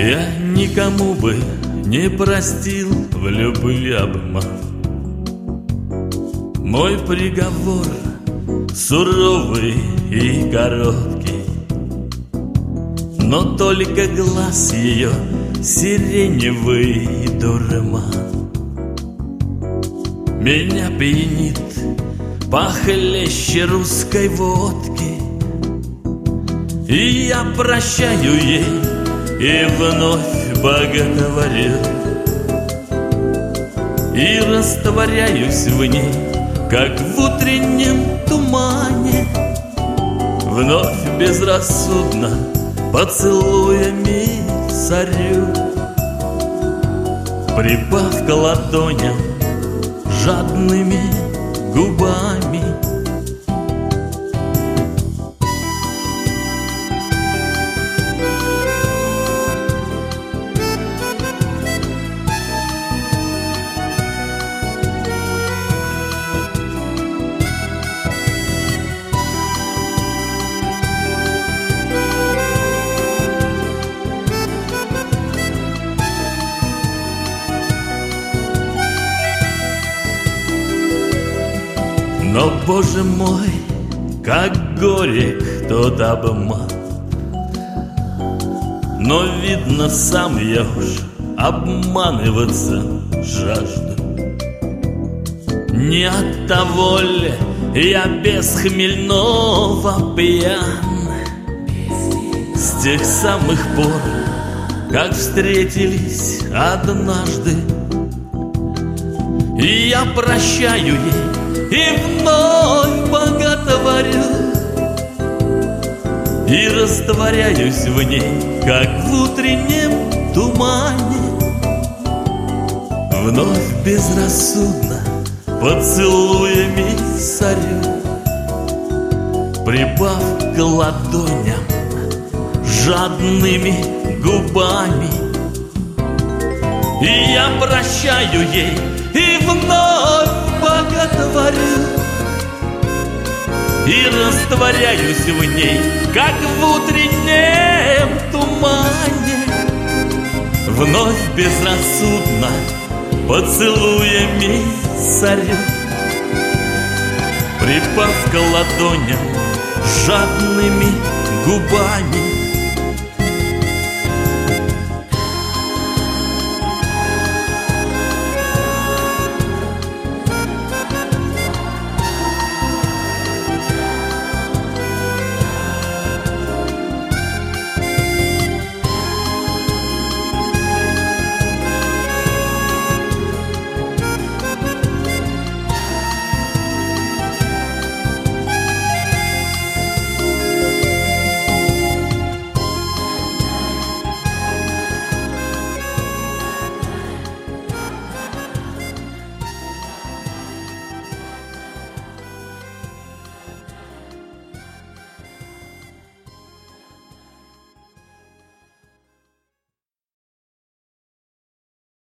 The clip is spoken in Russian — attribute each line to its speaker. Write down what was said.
Speaker 1: Я никому бы не простил в любви обман. Мой приговор суровый и короткий, но только глаз ее сиреневый дурман меня пьянит похлеще русской водки. И я прощаю ей и вновь боготворю, и растворяюсь в ней, как в утреннем тумане, вновь безрассудно поцелуями сорю, припав к ладоням жадными губами. Но, Боже мой, как горек тот обман. Но, видно, сам я уж обманываться жажду. Не от того ли я без хмельного пьян, с тех самых пор, как встретились однажды. И я прощаю ей и вновь боготворю, и растворяюсь в ней, как в утреннем тумане, вновь безрассудно поцелуями сорю, припав к ладоням жадными губами. И я прощаю ей и вновь боготворю, и растворяюсь в ней, как в утреннем тумане, вновь безрассудно поцелуями сорю, припав к ладоням жадными губами.